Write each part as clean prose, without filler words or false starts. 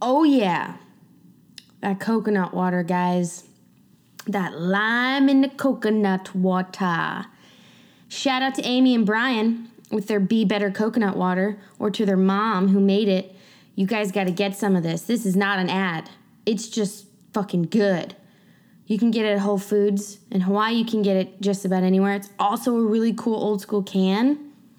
Oh, yeah. That coconut water, guys. That lime in the coconut water. Shout out to Amy and Brian with their Be Better coconut water, or to their mom who made it. You guys got to get some of this. This is not an ad. It's just fucking good. You can get it at Whole Foods. In Hawaii, you can get it just about anywhere. It's also a really cool old school can.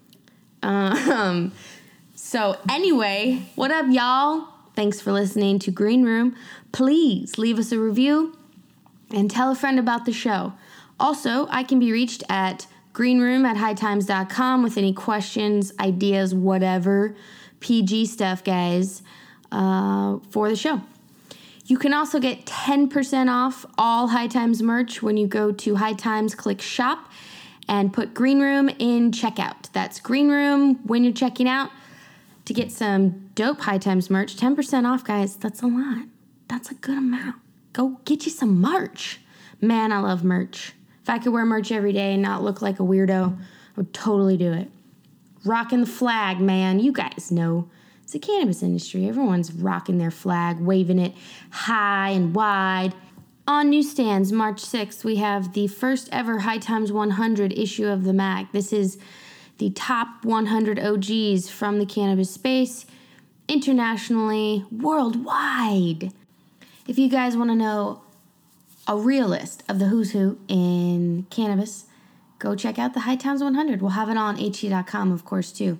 So anyway, what up, y'all? Thanks for listening to Green Room. Please leave us a review and tell a friend about the show. Also, I can be reached at greenroom@hightimes.com with any questions, ideas, whatever, PG stuff, guys, for the show. You can also get 10% off all High Times merch when you go to High Times, click shop, and put Green Room in checkout. That's Green Room when you're checking out to get some dope High Times merch. 10% off, guys. That's a lot. That's a good amount. Go get you some merch. Man, I love merch. If I could wear merch every day and not look like a weirdo, I would totally do it. Rocking the flag, man. You guys know. It's the cannabis industry. Everyone's rocking their flag, waving it high and wide. On newsstands, March 6th, we have the first ever High Times 100 issue of the mag. This is the top 100 OGs from the cannabis space, internationally, worldwide. If you guys want to know a real list of the who's who in cannabis, go check out the High Times 100. We'll have it on HT.com, of course, too.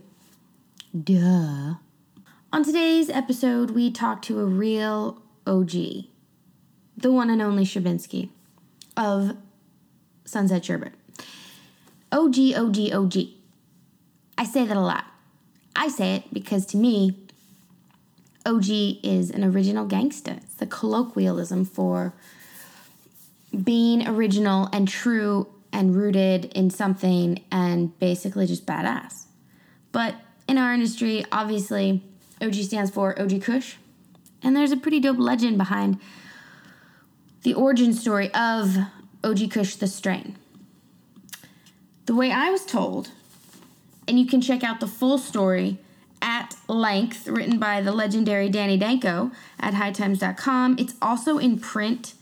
Duh. On today's episode, we talk to a real OG, the one and only Sherbinski of Sunset Sherbet. OG, OG, OG. I say that a lot. I say it because to me, OG is an original gangsta. It's the colloquialism for being original and true and rooted in something and basically just badass. But in our industry, obviously, OG stands for OG Kush. And there's a pretty dope legend behind the origin story of OG Kush, the strain. The way I was told, and you can check out the full story at length, written by the legendary Danny Danko at hightimes.com. It's also in print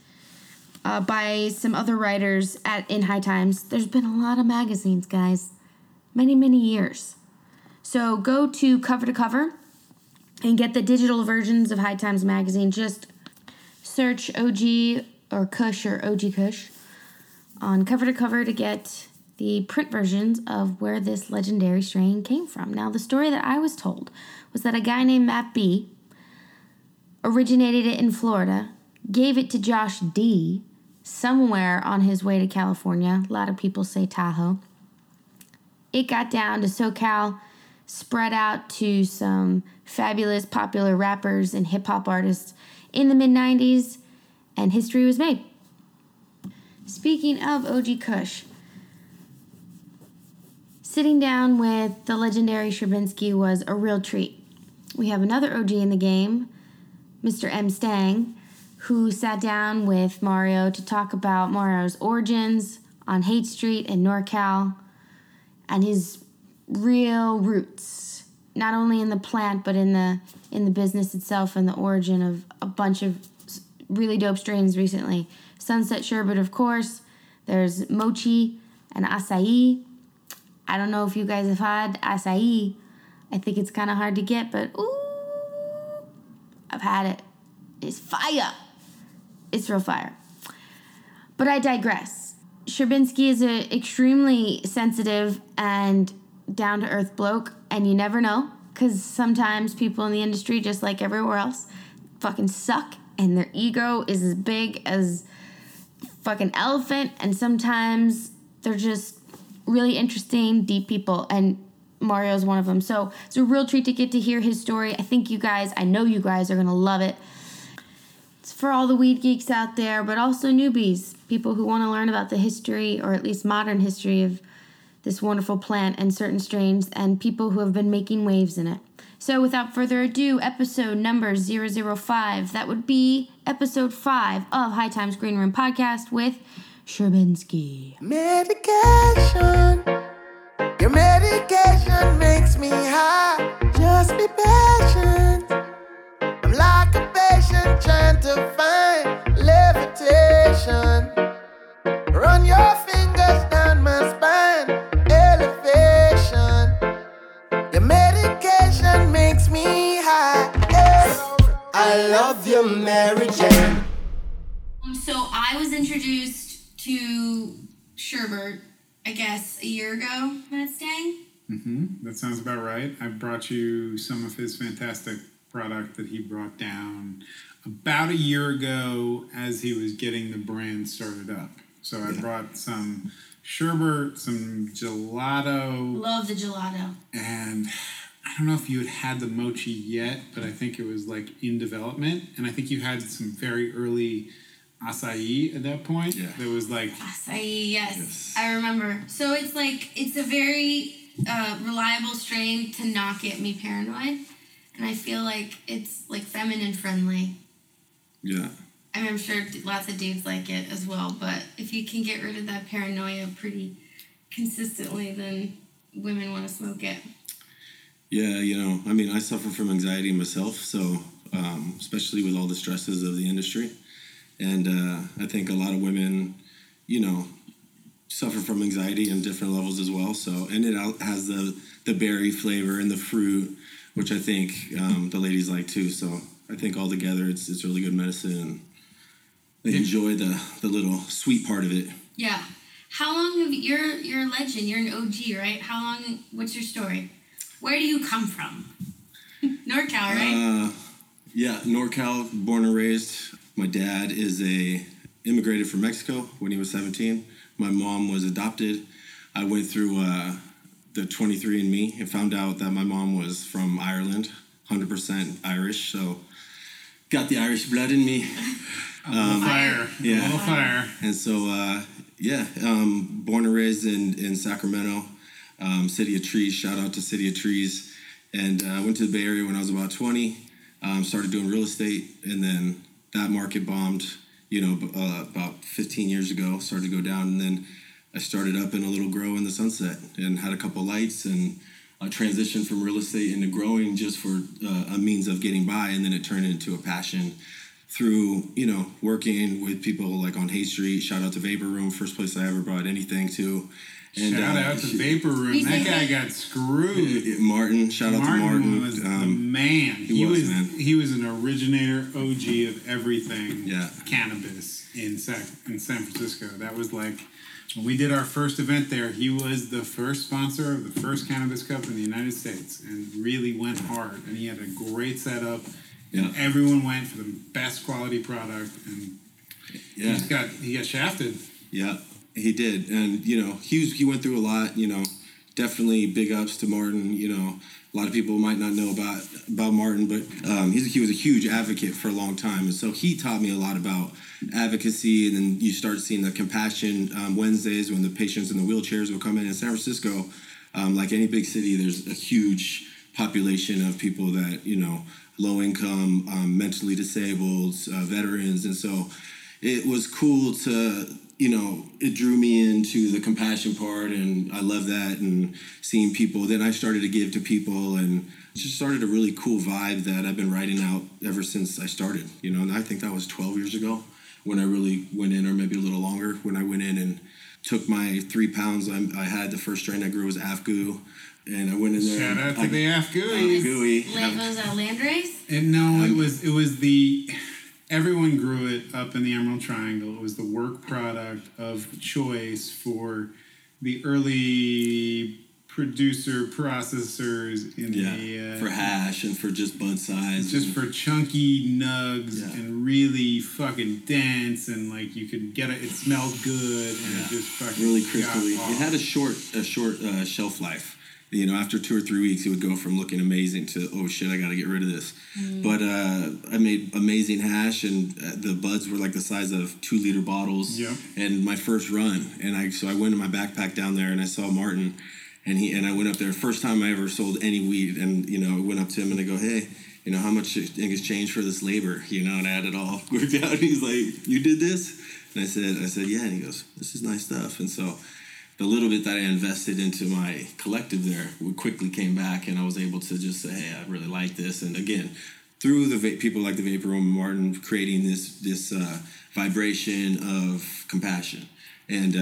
by some other writers in High Times. There's been a lot of magazines, guys. Many, many years. So go to Cover to Cover and get the digital versions of High Times magazine. Just search OG or Kush or OG Kush on Cover to Cover to get the print versions of where this legendary strain came from. Now, the story that I was told was that a guy named Matt B originated it in Florida, gave it to Josh D somewhere on his way to California. A lot of people say Tahoe. It got down to SoCal, spread out to some fabulous popular rappers and hip-hop artists in the mid-90s, and history was made. Speaking of OG Kush, sitting down with the legendary Sherbinski was a real treat. We have another OG in the game, Mr. M. Stang, who sat down with Mario to talk about Mario's origins on Haight Street in NorCal and his real roots, not only in the plant but in the business itself and the origin of a bunch of really dope strains recently. Sunset Sherbet, of course. There's Mochi and Acai. I don't know if you guys have had acai. I think it's kind of hard to get, but ooh, I've had it. It's fire. It's real fire. But I digress. Sherbinski is an extremely sensitive and down-to-earth bloke, and you never know, because sometimes people in the industry, just like everywhere else, fucking suck, and their ego is as big as fucking elephant, and sometimes they're just really interesting, deep people, and Mario's one of them. So it's a real treat to get to hear his story. I know you guys are going to love it. It's for all the weed geeks out there, but also newbies, people who want to learn about the history, or at least modern history, of this wonderful plant and certain strains, and people who have been making waves in it. So without further ado, episode number 005. That would be episode 5 of High Times Green Room Podcast with Sherbinski. Medication. Your medication makes me high. Just be patient. I'm like a I love you, Mary Jane. So I was introduced to Sherbert, I guess, a year ago, Matt Stang. That sounds about right. I brought you some of his fantastic product that he brought down about a year ago as he was getting the brand started up. So I brought some sherbet, some gelato. Love the gelato. And I don't know if you had the mochi yet, but I think it was like in development. And I think you had some very early acai at that point. Yeah. There was like... Acai, yes. I remember. So it's like, it's a very reliable strain to not get me paranoid. And I feel like it's like feminine friendly. Yeah. I mean, I'm sure lots of dudes like it as well, but if you can get rid of that paranoia pretty consistently, then women want to smoke it. Yeah, I mean, I suffer from anxiety myself, so especially with all the stresses of the industry. And I think a lot of women, suffer from anxiety in different levels as well. So, and it has the berry flavor and the fruit, which I think the ladies like too. So I think all together it's really good medicine, and they enjoy the little sweet part of it. Yeah. How long have you're a legend? You're an OG, right? How long? What's your story? Where do you come from? NorCal, right? Yeah, NorCal, born and raised. My dad immigrated from Mexico when he was 17. My mom was adopted. I went through the 23andMe and found out that my mom was from Ireland, 100% Irish. So got the Irish blood in me. Fire. Yeah. A little fire. And so, born and raised in Sacramento, City of Trees. Shout out to City of Trees. And I went to the Bay Area when I was about 20. Started doing real estate, and then that market bombed, about 15 years ago, started to go down. And then I started up in a little grow in the Sunset and had a couple lights, and I transitioned from real estate into growing just for a means of getting by. And then it turned into a passion through, working with people like on Hay Street. Shout out to Vapor Room, first place I ever brought anything to. And, shout out to Vapor Room. That guy got screwed. Martin, shout out to Martin. Was the man. He was an originator, OG of everything cannabis in San Francisco. That was like, when we did our first event there, he was the first sponsor of the first cannabis cup in the United States and really went hard. And he had a great setup. Yeah. And everyone went for the best quality product. And he got shafted. Yeah. He did, and he went through a lot. Definitely big ups to Martin. A lot of people might not know about Martin, but he was a huge advocate for a long time, and so he taught me a lot about advocacy. And then you start seeing the Compassion Wednesdays when the patients in the wheelchairs would come in San Francisco. Like any big city, there's a huge population of people that low income, mentally disabled, veterans, and so it was cool to. It drew me into the compassion part, and I love that, and seeing people. Then I started to give to people, and it just started a really cool vibe that I've been writing out ever since I started, and I think that was 12 years ago when I really went in, or maybe a little longer, when I went in and took my 3 pounds. I had the first strain I grew was Afgoo, and I went in there. Shout out to the Afgoo. Was that Landrace? It was the... Everyone grew it up in the Emerald Triangle. It was the work product of choice for the early producer processors for hash and for just bud size, just for chunky nugs and really fucking dense, and like you could get it. It smelled good and it just fucking really crystally. It had a short shelf life. After 2 or 3 weeks, it would go from looking amazing to, oh shit, I got to get rid of this. But I made amazing hash, and the buds were like the size of 2-liter bottles. Yep. And my first run, and so I went in my backpack down there, and I saw Martin, and I went up there. First time I ever sold any weed, and I went up to him and I go, hey, how much do you think is changed for this labor? And I had it all worked out. And he's like, you did this? And I said, yeah. And he goes, this is nice stuff. And so the little bit that I invested into my collective there quickly came back, and I was able to just say, hey, I really like this. And again, through the people like the Vapor Room and Martin, creating this vibration of compassion. And,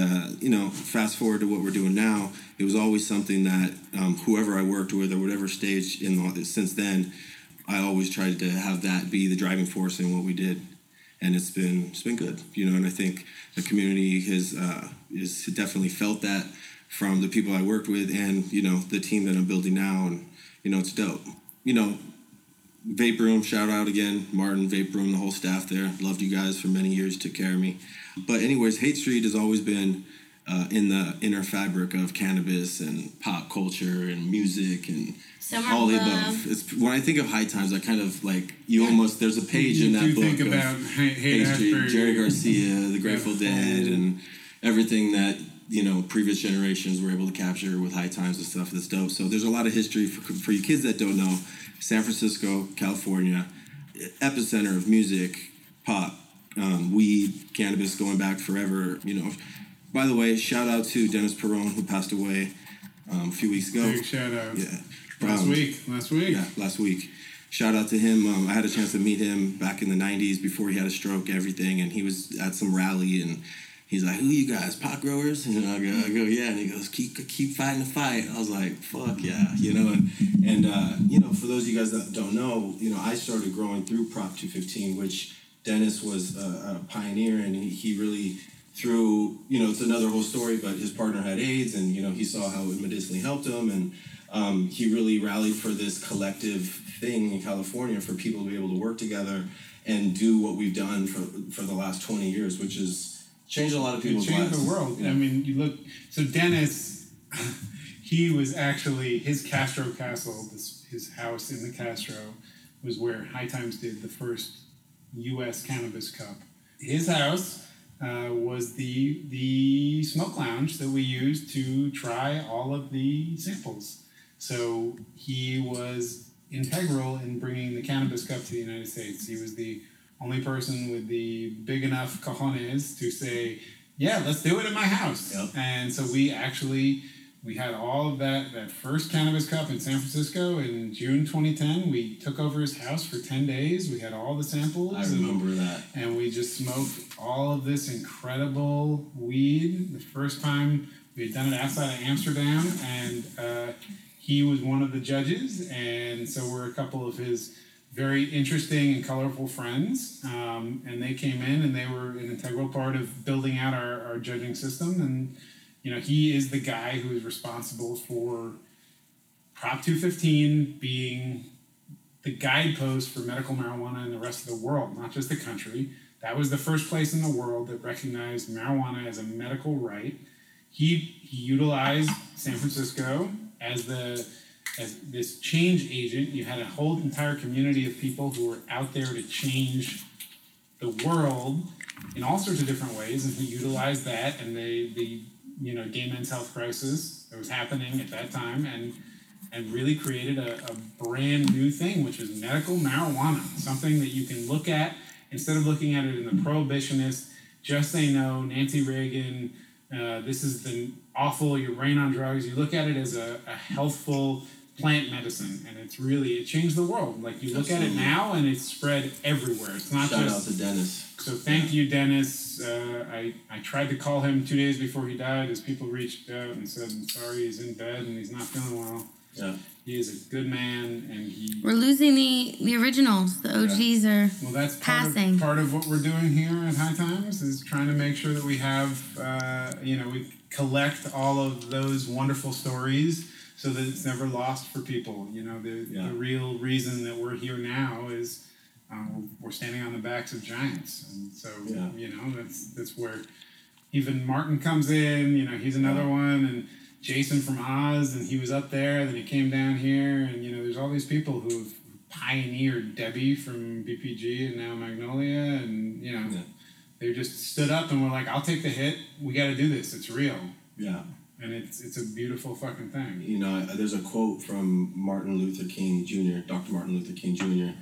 fast forward to what we're doing now, it was always something that whoever I worked with or whatever stage since then, I always tried to have that be the driving force in what we did. And it's been good, you know, and I think the community has definitely felt that from the people I worked with and, you know, the team that I'm building now, and, you know, it's dope. You know, Vape Room, shout out again, Martin, Vape Room, the whole staff there. Loved you guys for many years, took care of me. But anyways, Hate Street has always been in the inner fabric of cannabis and pop culture and music and all the above. It's, when I think of High Times, I kind of like, almost, there's a page in that book think about Hate Street, Jerry Garcia, the Grateful Dead, and everything that, you know, previous generations were able to capture with High Times and stuff. That's dope. So there's a lot of history for you kids that don't know. San Francisco, California, epicenter of music, pop, weed, cannabis, going back forever, you know. By the way, shout out to Dennis Perron, who passed away a few weeks ago. Big shout out. Yeah. Last week. Yeah, last week. Shout out to him. I had a chance to meet him back in the 90s before he had a stroke, everything, and he was at some rally, and he's like, "Who you guys, pot growers?" And I go, "Yeah." And he goes, keep fighting the fight. I was like, "Fuck yeah," you know. And you know, for those of you guys that don't know, you know, I started growing through Prop 215, which Dennis was a pioneer, and he really through, you know, it's another whole story, but his partner had AIDS, and, you know, he saw how it medicinally helped him, and he really rallied for this collective thing in California for people to be able to work together and do what we've done for the last 20 years, which has changed a lot of people's lives. It changed the world. Yeah. I mean, you look, so Dennis, he was actually, his Castro Castle, his house in the Castro, was where High Times did the first U.S. Cannabis Cup. His house was the smoke lounge that we used to try all of the samples. So he was integral in bringing the Cannabis Cup to the United States. He was the only person with the big enough cojones to say, yeah, let's do it at my house. Yep. And so we had all of that first Cannabis Cup in San Francisco in June 2010. We took over his house for 10 days. We had all the samples. I remember that. And we just smoked all of this incredible weed. The first time we had done it outside of Amsterdam, and he was one of the judges, and so were a couple of his very interesting and colorful friends. And they came in, and they were an integral part of building out our judging system. And you know, he is the guy who is responsible for Prop 215 being the guidepost for medical marijuana in the rest of the world, not just the country. That was the first place in the world that recognized marijuana as a medical right. He utilized San Francisco as this change agent. You had a whole entire community of people who were out there to change the world in all sorts of different ways, and he utilized that, and the you know, gay men's health crisis that was happening at that time, and really created a brand new thing, which was medical marijuana, something that you can look at instead of looking at it in the prohibitionist, just say no, Nancy Reagan, this is the awful, your brain on drugs. You look at it as a healthful plant medicine, and it changed the world. Like, you look at it now, and it's spread everywhere. It's not Shout just... out to Dennis. So thank you, Dennis. I tried to call him 2 days before he died, as people reached out and said, "I'm sorry, he's in bed and he's not feeling well." Yeah. He is a good man, and we're losing the originals. The OGs are that's passing. Part of what we're doing here at High Times is trying to make sure that we have, we collect all of those wonderful stories so that it's never lost for people. You know, the real reason that we're here now is we're standing on the backs of giants, and so you know, that's where even Martin comes in. You know, he's another one, and Jason from Oz, and he was up there, then he came down here, and you know, there's all these people who've pioneered Debbie from BPG and now Magnolia, and you know, they just stood up and were like, "I'll take the hit. We got to do this. It's real." Yeah. And it's a beautiful fucking thing. You know, there's a quote from Martin Luther King Jr., Dr. Martin Luther King Jr.,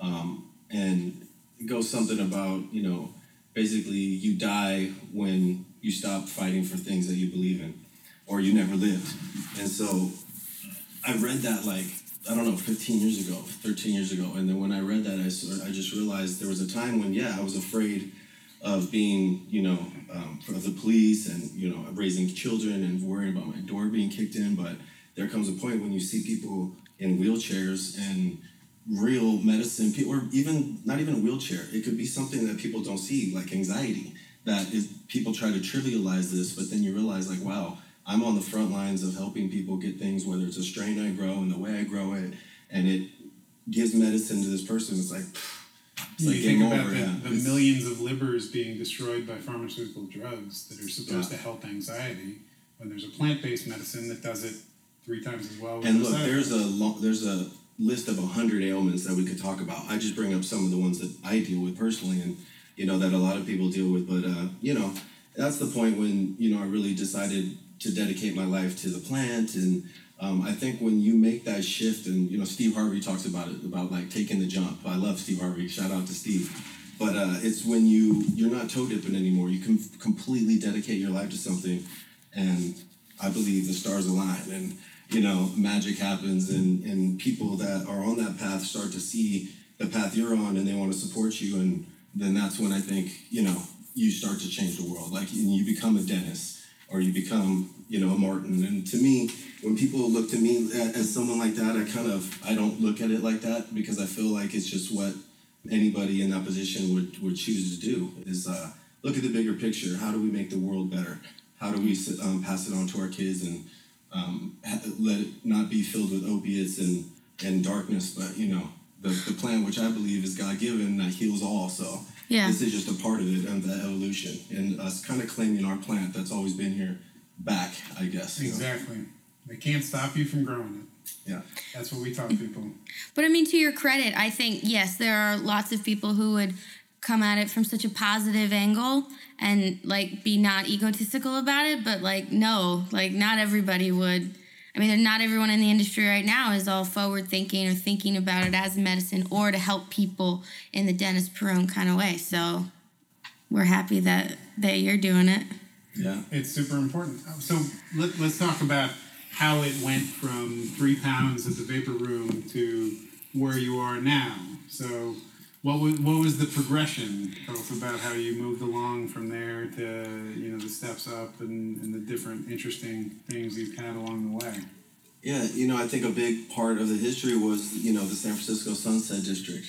and it goes something about, you know, basically you die when you stop fighting for things that you believe in, or you never lived. And so I read that, like, I don't know, 15 years ago, 13 years ago. And then when I read that, I just realized there was a time when, I was afraid of being, you know, of the police and, you know, raising children and worrying about my door being kicked in. But there comes a point when you see people in wheelchairs and real medicine, or even not even a wheelchair. It could be something that people don't see, like anxiety. That is, people try to trivialize this, but then you realize, like, wow, I'm on the front lines of helping people get things, whether it's a strain I grow and the way I grow it, and it gives medicine to this person. It's like, you think about the millions of livers being destroyed by pharmaceutical drugs that are supposed to help anxiety, when there's a plant-based medicine that does it 3 times as well. And look, there's a list of 100 ailments that we could talk about. I just bring up some of the ones that I deal with personally, and that a lot of people deal with. But that's the point when I really decided to dedicate my life to the plant. And I think when you make that shift, and Steve Harvey talks about it, about like taking the jump. I love Steve Harvey. Shout out to Steve. But it's when you're not toe dipping anymore. You can completely dedicate your life to something, and I believe the stars align, and magic happens, and people that are on that path start to see the path you're on, and they want to support you, and then that's when I think you start to change the world. Like, you become a Dennis, or you become a Martin. And to me, when people look to me as someone like that, I don't look at it like that, because I feel like it's just what anybody in that position would choose to do, is look at the bigger picture. How do we make the world better? How do we pass it on to our kids, and let it not be filled with opiates and darkness, but the plan, which I believe is God-given, that heals all. So this is just a part of it, and the evolution, and us kind of claiming our plant that's always been here back, I guess. Exactly. They can't stop you from growing it. Yeah. That's what we tell people. But I mean, to your credit, I think, yes, there are lots of people who would come at it from such a positive angle and like be not egotistical about it, but like, no, like not everybody would. I mean, not everyone in the industry right now is all forward thinking or thinking about it as medicine or to help people in the Dennis Perone kind of way. So we're happy that you're doing it. Yeah, it's super important. So let's talk about how it went from 3 pounds at the Vapor Room to where you are now. So what was the progression? Tell us about how you moved along from there to the steps up and the different interesting things you've had along the way. Yeah, I think a big part of the history was the San Francisco Sunset District.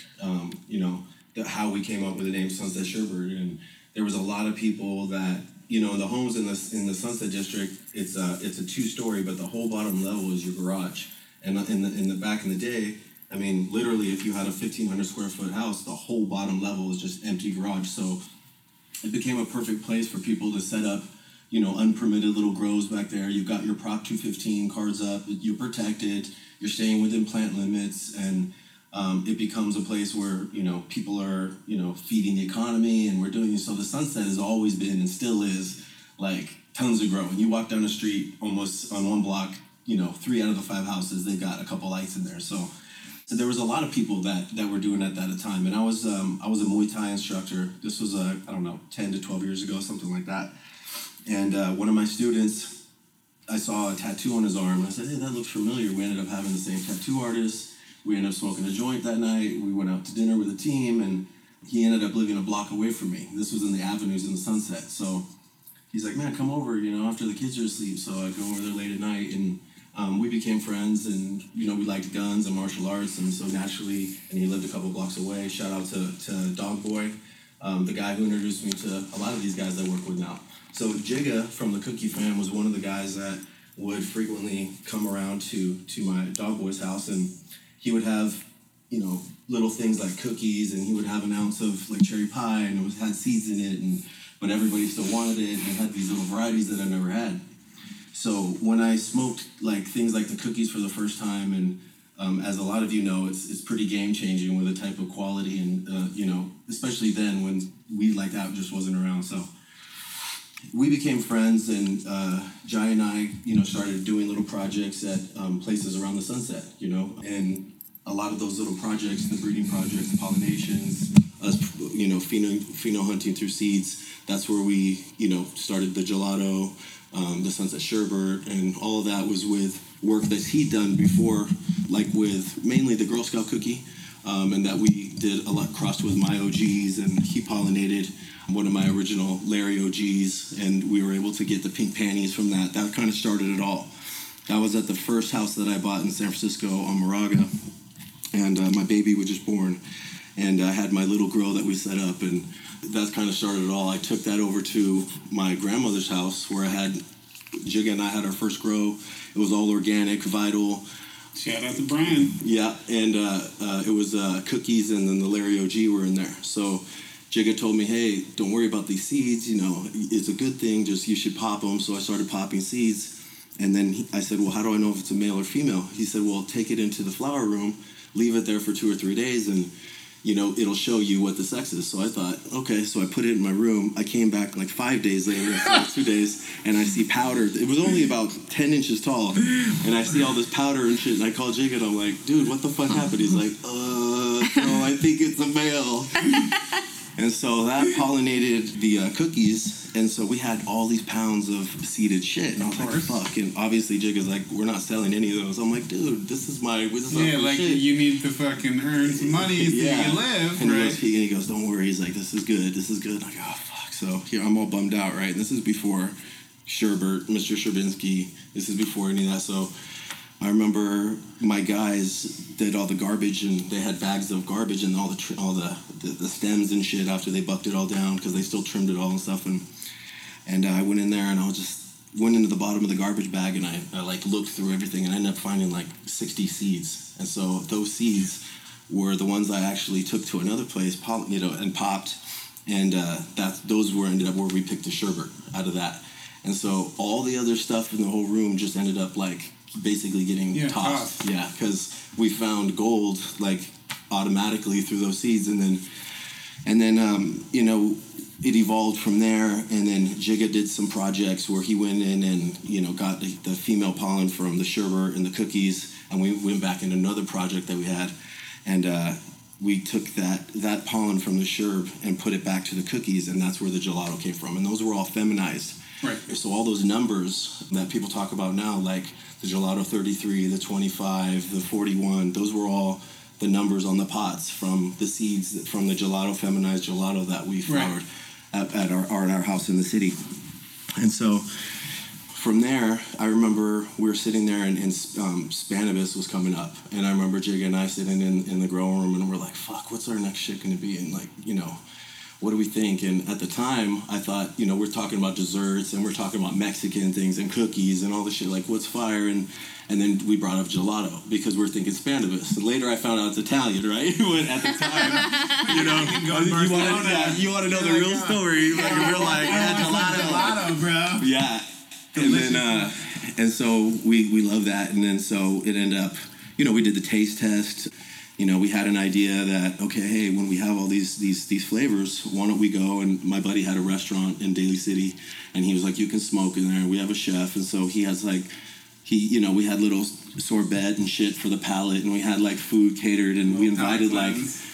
How we came up with the name Sunset Sherbert, and there was a lot of people that the homes in the Sunset District. It's a 2-story, but the whole bottom level is your garage. And in the back in the day, I mean, literally, if you had a 1,500 square foot house, the whole bottom level is just empty garage. So it became a perfect place for people to set up, unpermitted little grows back there. You've got your Prop 215 cards up. You're protected. You're staying within plant limits, and it becomes a place where people are feeding the economy, and we're doing. So the Sunset has always been and still is like tons of grow. And you walk down the street, almost on one block, 3 out of the 5 houses, they've got a couple lights in there. So there was a lot of people that were doing that at a time. And I was a Muay Thai instructor. This was, 10 to 12 years ago, something like that. And one of my students, I saw a tattoo on his arm. And I said, hey, that looks familiar. We ended up having the same tattoo artist. We ended up smoking a joint that night. We went out to dinner with the team. And he ended up living a block away from me. This was in the Avenues in the Sunset. So he's like, man, come over, after the kids are asleep. So I go over there late at night, and we became friends, and we liked guns and martial arts, and so naturally, and he lived a couple blocks away. Shout out to Dog Boy, the guy who introduced me to a lot of these guys I work with now. So Jigga from the Cookie Fam was one of the guys that would frequently come around to my Dog Boy's house, and he would have little things like cookies, and he would have an ounce of like cherry pie, and it had seeds in it, but everybody still wanted it, and it had these little varieties that I never had. So when I smoked like things like the cookies for the first time, and as a lot of you know, it's pretty game changing with the type of quality, and especially then when weed like that just wasn't around. So we became friends, and Jai and I started doing little projects at places around the Sunset, and a lot of those little projects, the breeding projects, the pollinations, us pheno hunting through seeds. That's where we started the gelato. The Sunset Sherbert, and all of that was with work that he'd done before, like with mainly the Girl Scout cookie, and that we did a lot crossed with my OGs, and he pollinated one of my original Larry OGs, and we were able to get the pink panties from that. That kind of started it all. That was at the first house that I bought in San Francisco on Moraga, and my baby was just born, and I had my little grill that we set up, and that's kind of started it all. I took that over to my grandmother's house where I had Jigga and I had our first grow. It was all organic, vital. Shout out to Brian. Yeah, and it was cookies, and then the Larry OG were in there. So Jigga told me, hey, don't worry about these seeds. You know, it's a good thing. Just you should pop them. So I started popping seeds. And then I said, well, how do I know if it's a male or female? He said, well, take it into the flower room, leave it there for 2 or 3 days, and, you know, it'll show you what the sex is. So I thought, okay, so I put it in my room. I came back like 5 days later, 2 days, and I see powder. It was only about 10 inches tall, and I see all this powder and shit, and I call Jigga, and I'm like, dude, what the fuck happened? He's like, no, I think it's a male. And so that pollinated the cookies, and so we had all these pounds of seeded shit, and I was like, fuck. And obviously Jigga's like, we're not selling any of those. I'm like, dude, this is like shit. You need to fucking earn some money so you live, and right? He goes, don't worry. He's like, this is good. I'm like, oh fuck. So here I'm all bummed out, right? And this is before Sherbert, Mr. Sherbinski. This is before any of that. So I remember my guys did all the garbage, and they had bags of garbage and all the stems and shit after they bucked it all down because they still trimmed it all and stuff. And I went in there, and I just went into the bottom of the garbage bag, and I like looked through everything, and I ended up finding like 60 seeds. And so those seeds were the ones I actually took to another place, and popped, and those ended up where we picked the sherbet out of that. And so all the other stuff in the whole room just ended up like basically getting tossed. Yeah, because we found gold like automatically through those seeds, and then you know, it evolved from there. And then Jigga did some projects where he went in and, you know, got the female pollen from the sherbet and the cookies, and we went back in another project that we had, and we took that pollen from the sherbet and put it back to the cookies, and that's where the gelato came from, and those were all feminized. Right. So all those numbers that people talk about now, like the gelato 33, the 25, the 41, those were all the numbers on the pots from the seeds from the gelato, feminized gelato that we flowered at our house in the city. And so from there, I remember we were sitting there, and Spannabis was coming up, and I remember Jigga and I sitting in the growing room, and we're like, fuck, what's our next shit going to be? And like, you know, what do we think? And at the time, I thought, you know, we're talking about desserts, and we're talking about Mexican things and cookies and all this shit, like what's fire? And then we brought up gelato because we're thinking Spannabis. And later I found out it's Italian, right? But at the time, you know, you want to know the real story. Like, we're like, gelato, bro. Yeah. Delicious. And then, and so we love that. And then so it ended up, you know, we did the taste test. You know, we had an idea that, okay, hey, when we have all these flavors, why don't we go? And my buddy had a restaurant in Daly City, and he was like, you can smoke in there. We have a chef, and so he has like, you know, we had little sorbet and shit for the palate, and we had like food catered, and we invited like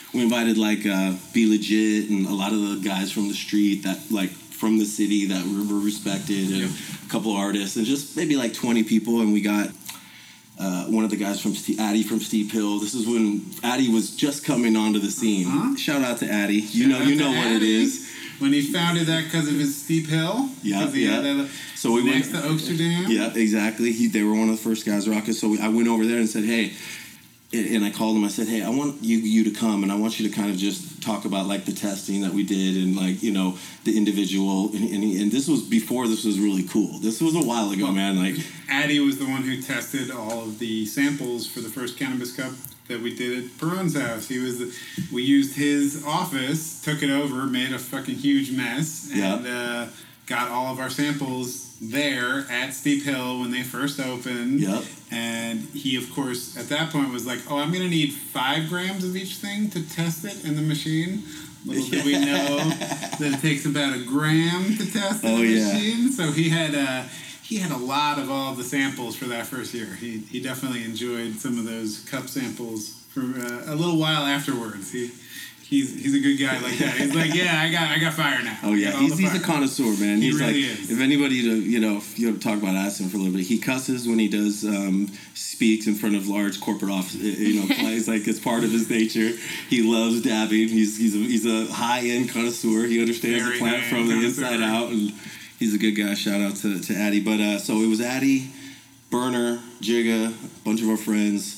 Be Legit and a lot of the guys from the street that like from the city that were respected, and a couple artists, and just maybe like 20 people, and we got. One of the guys from Addy from Steep Hill. This is when Addy was just coming onto the scene. Uh-huh. Shout out to Addy. You know what it is. When he founded that because of his Steep Hill. Yeah. So we next to Oaksterdam. Yeah, exactly. They were one of the first guys rocking. So I went over there and said, hey, and I called him. I said, hey, I want you to come, and I want you to kind of just talk about like the testing that we did, and like, you know, the individual. And this was before this was really cool. This was a while ago, man. Like Addy was the one who tested all of the samples for the first Cannabis Cup that we did at Perron's house. We used his office, took it over, made a fucking huge mess, and got all of our samples there at Steep Hill when they first opened. Yep. And he, of course, at that point was like, oh, I'm going to need 5 grams of each thing to test it in the machine. Little did we know that it takes about 1 gram to test in the machine. So he had a lot of all the samples for that first year. He definitely enjoyed some of those cup samples for a little while afterwards. He's a good guy like that. He's like, yeah, I got fire now. Oh yeah, he's a connoisseur, man. He's really like, is. If anybody if you talk about Aston for a little bit, he cusses when he does speaks in front of large corporate office, plays. Like it's part of his nature. He loves dabbing. He's a high end connoisseur. He understands the plant from the inside out, and he's a good guy. Shout out to Addy. But so it was Addy, Burner, Jigga, a bunch of our friends.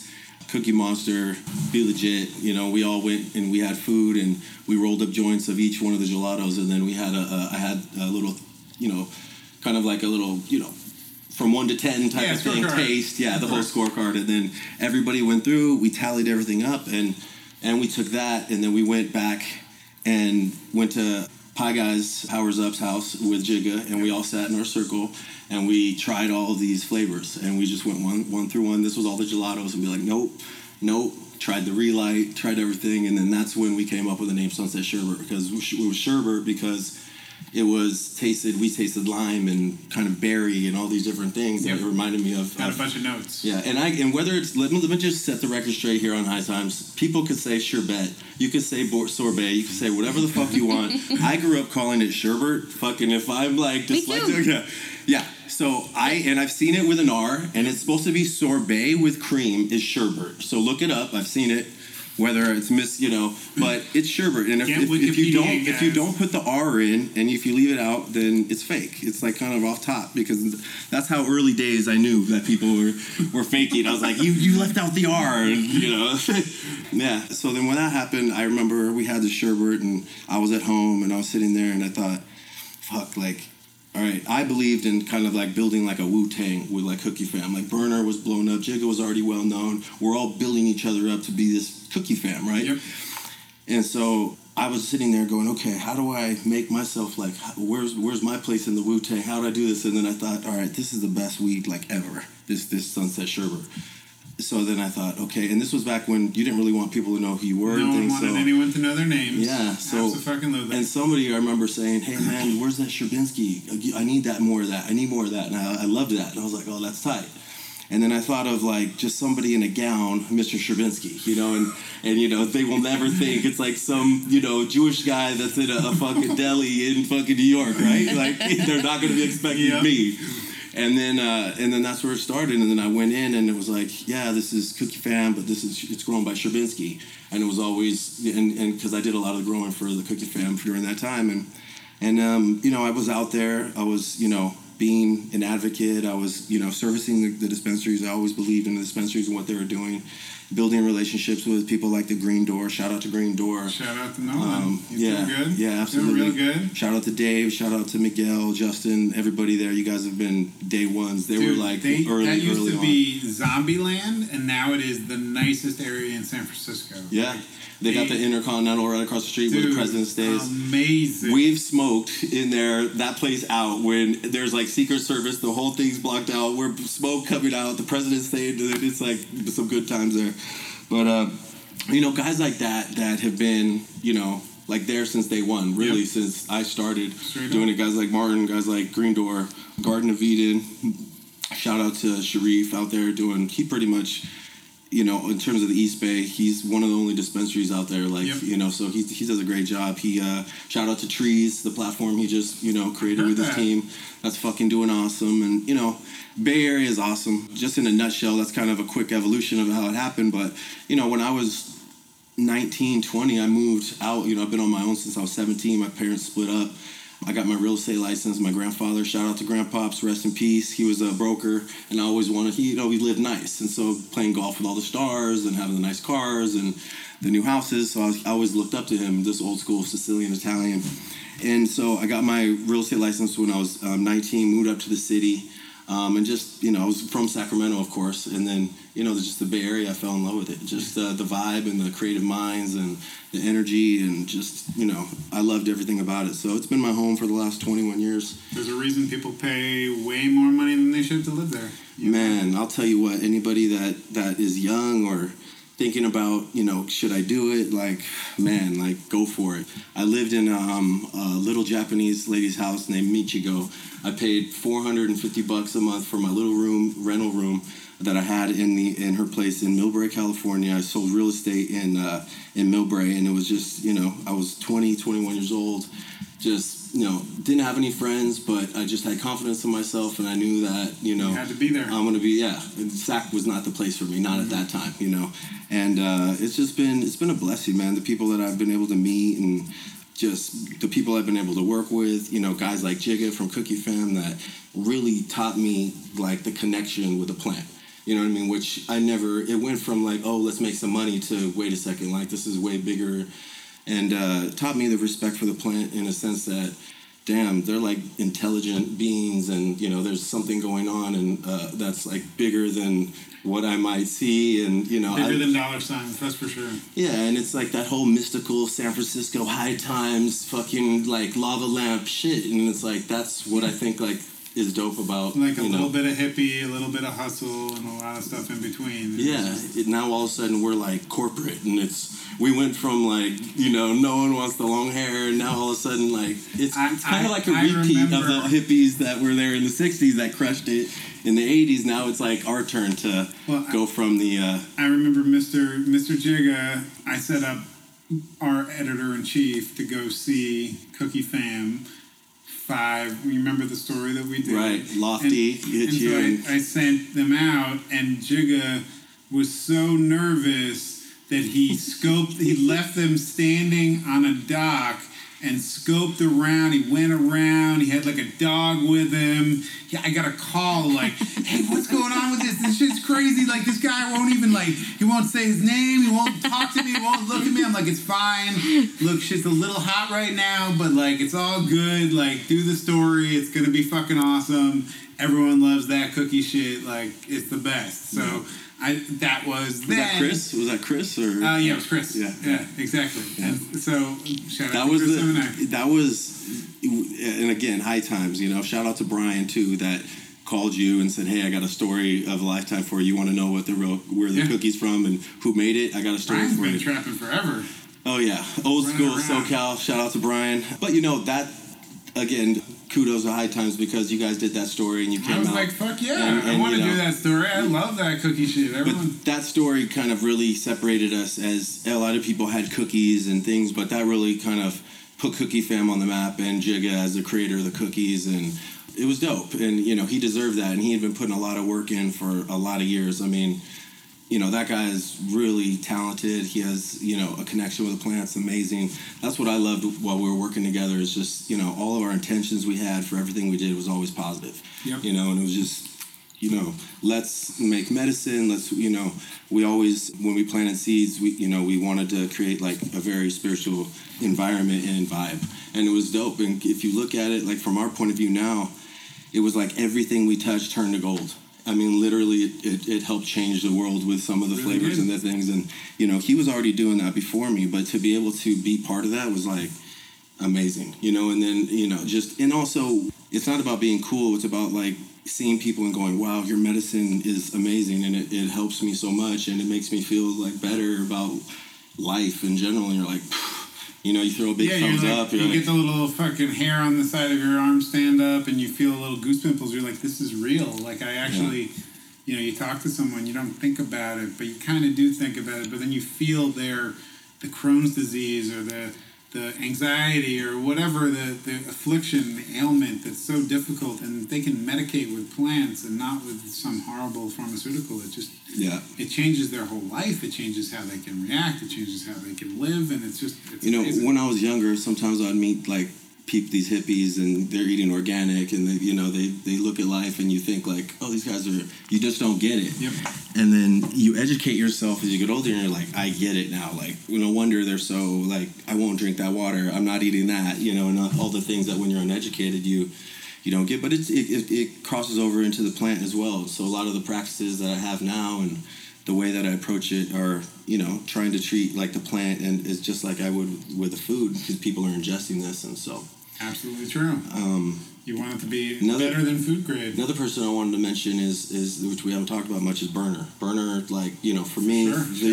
Cookie Monster, Be Legit. You know, we all went and we had food and we rolled up joints of each one of the gelatos, and then we had I had a little, you know, kind of like a little, you know, from 1 to 10 type of thing, taste, the whole scorecard, and then everybody went through. We tallied everything up, and we took that, and then we went back and went to Pie Guy's Powers Up's house with Jigga, and we all sat in our circle, and we tried all of these flavors, and we just went one through one. This was all the gelatos, and be like, nope. Tried the Relight, tried everything, and then that's when we came up with the name Sunset Sherbet, because it was sherbet because it was we tasted lime and kind of berry and all these different things that reminded me of. Got a bunch of notes. Yeah, and whether it's, let me just set the record straight here on High Times. People could say sherbet, you could say sorbet, you could say whatever the fuck you want. I grew up calling it sherbet. Fucking if I'm like dyslexic, yeah. So I've seen it with an R, and it's supposed to be sorbet with cream is sherbet. So look it up. I've seen it. Whether it's but it's sherbet, and if you don't put the R in, and if you leave it out, then it's fake. It's like kind of off top, because that's how early days I knew that people were faking. I was like, you left out the R, and, yeah. So then when that happened, I remember we had the sherbet, and I was at home, and I was sitting there, and I thought, fuck, like, all right, I believed in kind of like building like a Wu-Tang with like Cookie Fam. Like Burner was blown up, Jigga was already well known. We're all building each other up to be this Cookie Fam, right? Yep. And so I was sitting there going, okay, how do I make myself like, where's my place in the Wu-Tang? How do I do this? And then I thought, all right, this is the best weed like ever. This Sunset Sherbet. So then I thought, okay, and this was back when you didn't really want people to know who you were. No one wanted anyone to know their names. Yeah, so and somebody I remember saying, "Hey man, where's that Sherbinski? I need that more of that. I need more of that." And I loved that, and I was like, "Oh, that's tight." And then I thought of like just somebody in a gown, Mr. Sherbinski, and they will never think it's like some Jewish guy that's in a fucking deli in fucking New York, right? Like they're not going to be expecting me. And then that's where it started. And then I went in, and it was like, yeah, this is Cookie Fam, but it's grown by Sherbinski. And it was always, and because I did a lot of growing for the Cookie Fam during that time, and I was out there. I was being an advocate. I was servicing the dispensaries. I always believed in the dispensaries and what they were doing. Building relationships with people like the Green Door. Shout out to Green Door. Shout out to Nolan. Doing good? Yeah, absolutely. Doing real good. Shout out to Dave. Shout out to Miguel, Justin, everybody there. You guys have been day ones. They were like early. That used to be Zombieland, and now it is the nicest area in San Francisco. Yeah. They got the Intercontinental right across the street where the president stays. Amazing. We've smoked in there, that place out, when there's like Secret Service, the whole thing's blocked out, we're smoke coming out, the president stayed, it's like some good times there. But, guys like that have been, like there since day one, really, since I started doing it. Guys like Martin, guys like Green Door, Garden of Eden. Shout out to Sharif out there he pretty much... in terms of the East Bay, he's one of the only dispensaries out there, so he does a great job. He, shout out to Trees, the platform he just, created with his team. That's fucking doing awesome. And, Bay Area is awesome. Just in a nutshell, that's kind of a quick evolution of how it happened. But, when I was 19, 20, I moved out. I've been on my own since I was 17. My parents split up. I got my real estate license. My grandfather, shout out to Grandpops, rest in peace. He was a broker, and I always wanted, we lived nice. And so playing golf with all the stars and having the nice cars and the new houses. So I always looked up to him, this old school Sicilian Italian. And so I got my real estate license when I was 19, moved up to the city. And just, I was from Sacramento, of course. And then, just the Bay Area, I fell in love with it. Just the vibe and the creative minds and the energy and just, I loved everything about it. So it's been my home for the last 21 years. There's a reason people pay way more money than they should to live there. Man, I'll tell you what, anybody that is young or thinking about, should I do it? Go for it. I lived in a little Japanese lady's house named Michigo. I paid $450 a month for my little rental room that I had in her place in Millbrae, California. I sold real estate in Millbrae, and it was just, I was 20, 21 years old. Just, didn't have any friends, but I just had confidence in myself, and I knew that, you had to be there. I'm going to be, and Sac was not the place for me, not at that time, And it's been a blessing, man. The people that I've been able to meet and just the people I've been able to work with, guys like Jigga from Cookie Fam that really taught me, like, the connection with the plant. You know what I mean? Which it went from like, oh, let's make some money to, wait a second, like this is way bigger. And taught me the respect for the plant in a sense that, damn, they're like intelligent beings, and, you know, there's something going on, and that's like bigger than what I might see, and, you know. Bigger than dollar signs, that's for sure. Yeah, and it's like that whole mystical San Francisco high times fucking like lava lamp shit, and it's like, that's what I think like is dope about, like a little bit of hippie, a little bit of hustle, and a lot of stuff in between. Now all of a sudden we're like corporate, and we went from like, you know, no one wants the long hair, and now all of a sudden like it's kind of like a repeat of the hippies that were there in the 60s that crushed it in the 80s. Now it's like our turn to go from the I remember Mr. Jigga, I set up our editor-in-chief to go see Cookie Fam 5. You remember the story that we did? Right, Lofty. So I sent them out, and Jigga was so nervous that he left them standing on a dock and scoped around. He went around. He had like a dog with him. Yeah, I got a call like, hey, what's going on with this? This shit's crazy. Like, this guy won't even he won't say his name. He won't talk to me. He won't look at me. I'm like, it's fine. Look, shit's a little hot right now, but like, it's all good. Like, do the story. It's going to be fucking awesome. Everyone loves that cookie shit. Like, it's the best. So... Yeah. That was that Chris? Was that Chris? Or? Yeah, it was Chris. Yeah, exactly. Yeah. And so, shout out to Chris Seminac. That was, and again, high times, you know. Shout out to Brian, too, that called you and said, hey, I got a story of a lifetime for you. You want to know where the cookie's from and who made it? I got a story Brian's for you. Brian's been trapping forever. Oh, yeah. Old school SoCal. Shout out to Brian. But, you know, that, again... kudos to High Times because you guys did that story and you came out. I was like, fuck yeah, I want to do that story. I love that cookie shit. But that story kind of really separated us, as a lot of people had cookies and things, but that really kind of put Cookie Fam on the map, and Jigga as the creator of the cookies, and it was dope. And, you know, he deserved that, and he had been putting a lot of work in for a lot of years. I mean, you know, that guy is really talented. He has, you know, a connection with the plants, amazing. That's what I loved while we were working together, is just, you know, all of our intentions we had for everything we did was always positive. Yep. You know, and it was just, you know, let's make medicine. Let's, you know, we always, when we planted seeds, we wanted to create like a very spiritual environment and vibe. And it was dope. And if you look at it, like from our point of view now, it was like everything we touched turned to gold. I mean, literally, it helped change the world with some of the flavors and the things. And, you know, he was already doing that before me, but to be able to be part of that was, like, amazing, you know? And then, you know, and also, it's not about being cool. It's about, like, seeing people and going, wow, your medicine is amazing, and it helps me so much, and it makes me feel, like, better about life in general. And you're like... You know, you throw a big thumbs up. You get the little fucking hair on the side of your arm stand up, and you feel a little goose pimples. You're like, this is real. Like, I actually, you know, you talk to someone, you don't think about it, but you kind of do think about it. But then you feel the Crohn's disease or the anxiety or whatever, the affliction, the ailment that's so difficult, and they can medicate with plants and not with some horrible pharmaceutical. It just, it changes their whole life. It changes how they can react. It changes how they can live, and it's you know, amazing. When I was younger, sometimes I'd meet like these hippies, and they're eating organic, and they look at life, and you think like, oh, these guys are, you just don't get it. Yep. And then you educate yourself as you get older, and you're like, I get it now. Like, no wonder they're so like, I won't drink that water. I'm not eating that. You know, and all the things that when you're uneducated you don't get. But it crosses over into the plant as well. So a lot of the practices that I have now and the way that I approach it are, you know, trying to treat like the plant and it's just like I would with the food, because people are ingesting this, and so. Absolutely true. You want it to be better than food grade. Another person I wanted to mention is which we haven't talked about much, is Burner. Burner, like, you know, for me,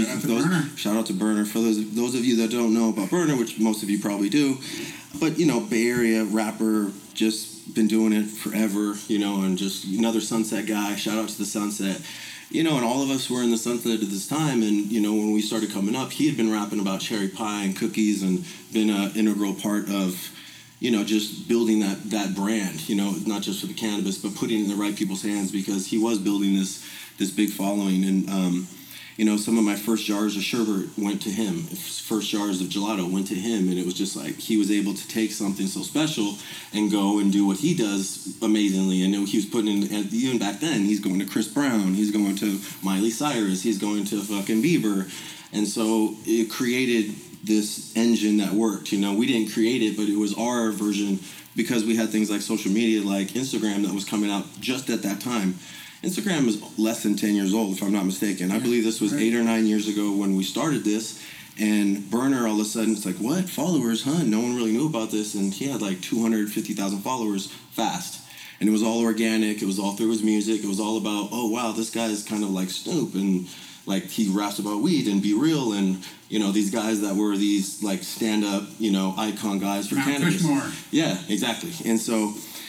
shout out to Burner. For those of you that don't know about Burner, which most of you probably do, but, you know, Bay Area rapper, just been doing it forever, you know, and just another Sunset guy. Shout out to the Sunset. You know, and all of us were in the Sunset at this time, and, you know, when we started coming up, he had been rapping about cherry pie and cookies and been an integral part of, you know, just building that brand, you know, not just for the cannabis, but putting it in the right people's hands, because he was building this big following. And some of my first jars of sherbet went to him. First jars of gelato went to him, and it was just like he was able to take something so special and go and do what he does amazingly. And he was putting in, even back then, he's going to Chris Brown, he's going to Miley Cyrus, he's going to fucking Bieber. And so it created this engine that worked. We didn't create it, but it was our version because we had things like social media, like Instagram, that was coming out just at that time. Instagram is less than 10 years old, if I'm not mistaken. I believe this was 8 or 9 years ago when we started this. And Burner, all of a sudden, it's like, what? Followers, huh? No one really knew about this. And he had like 250,000 followers fast. And it was all organic. It was all through his music. It was all about, oh, wow, this guy is kind of like Snoop. And like he raps about weed and Be Real. And, these guys that were these like stand-up, icon guys for cannabis. Kushmore. Yeah, exactly. And so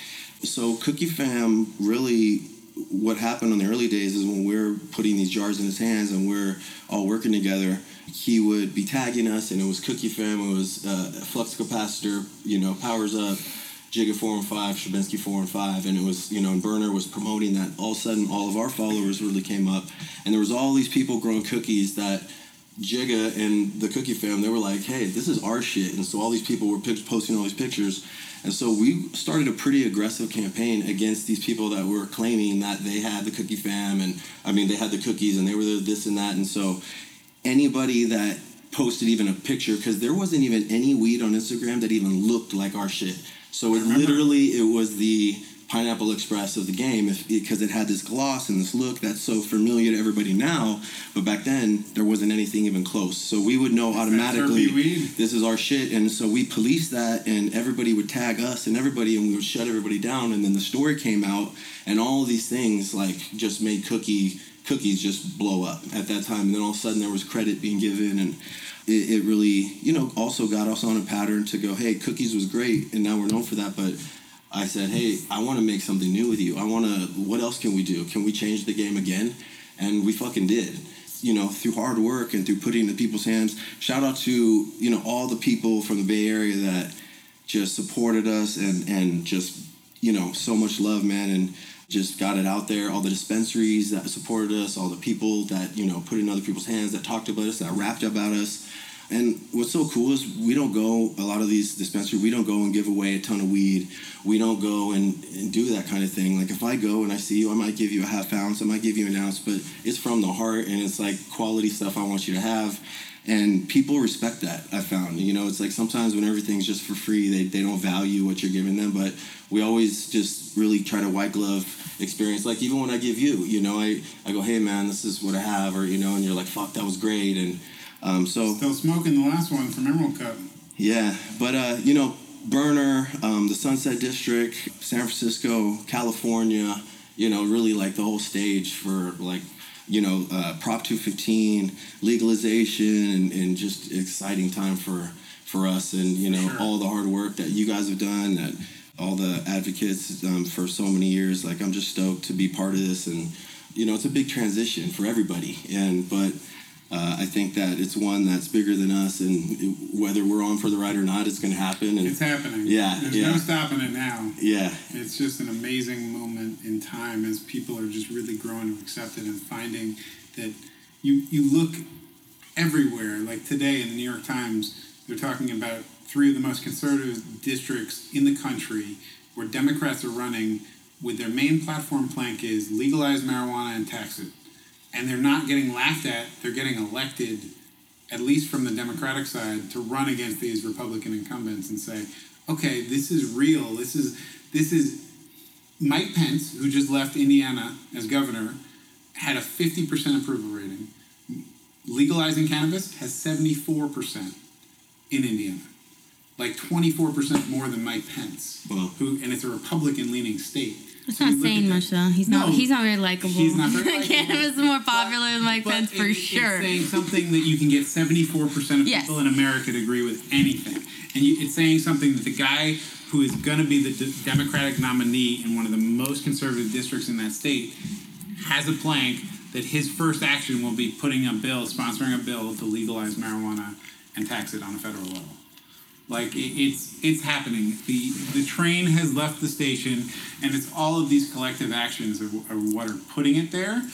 Cookie Fam really... what happened in the early days is when we're putting these jars in his hands and we're all working together, he would be tagging us, and it was Cookie Fam, it was Flux Capacitor, Powers Up, Jigga 4 and 5, Shabinsky 4 and 5, and it was, and Burner was promoting that. All of a sudden, all of our followers really came up, and there was all these people growing cookies that Jigga and the Cookie Fam, they were like, hey, this is our shit, and so all these people were posting all these pictures. And so we started a pretty aggressive campaign against these people that were claiming that they had the Cookie Fam, and they had the cookies and they were this and that. And so anybody that posted even a picture, because there wasn't even any weed on Instagram that even looked like our shit. So it was the Pineapple Express of the game, because it had this gloss and this look that's so familiar to everybody now, but back then there wasn't anything even close. So we would know automatically this is our shit, and so we policed that, and everybody would tag us and we would shut everybody down. And then the story came out, and all of these things like just made cookies just blow up at that time. And then all of a sudden there was credit being given, and it really also got us on a pattern to go, hey, cookies was great and now we're known for that, but I said, hey, I want to make something new with you. What else can we do? Can we change the game again? And we fucking did. Through hard work and through putting it in people's hands. Shout out to, all the people from the Bay Area that just supported us and just, so much love, man, and just got it out there. All the dispensaries that supported us, all the people that, put it in other people's hands, that talked about us, that rapped about us. And what's so cool is we don't go, a lot of these dispensaries, we don't go and give away a ton of weed. We don't go and do that kind of thing. Like if I go and I see you, I might give you a half ounce, I might give you an ounce, but it's from the heart and it's like quality stuff I want you to have. And people respect that, I found. It's like sometimes when everything's just for free, they don't value what you're giving them, but we always just really try to white glove experience. Like even when I give you, I go, hey man, this is what I have, or, and you're like, fuck, that was great. And still smoking the last one from Emerald Cup. Yeah, but Burner, the Sunset District, San Francisco, California, really like the whole stage for like, Prop 215, legalization, and just exciting time for us, and sure. All the hard work that you guys have done, that all the advocates for so many years. Like I'm just stoked to be part of this, and it's a big transition for everybody, but I think that it's one that's bigger than us, and whether we're on for the ride or not, it's going to happen. And it's happening. Yeah. There's no stopping it now. Yeah. It's just an amazing moment in time as people are just really growing to accept it and finding that you look everywhere. Like today in the New York Times, they're talking about 3 of the most conservative districts in the country where Democrats are running with their main platform plank is legalize marijuana and tax it. And they're not getting laughed at, they're getting elected, at least from the Democratic side, to run against these Republican incumbents and say, okay, this is real. This is Mike Pence, who just left Indiana as governor, had a 50% approval rating. Legalizing cannabis has 74% in Indiana. Like 24% more than Mike Pence, and it's a Republican-leaning state. That's not saying much, though. He's not very likable. He's not very likable. Cannabis is more popular than Mike Pence, for sure. It's saying something that you can get 74% of people in America to agree with anything. And it's saying something that the guy who is going to be the Democratic nominee in one of the most conservative districts in that state has a plank that his first action will be sponsoring a bill to legalize marijuana and tax it on a federal level. Like, it's happening. The train has left the station, and it's all of these collective actions are what are putting it there.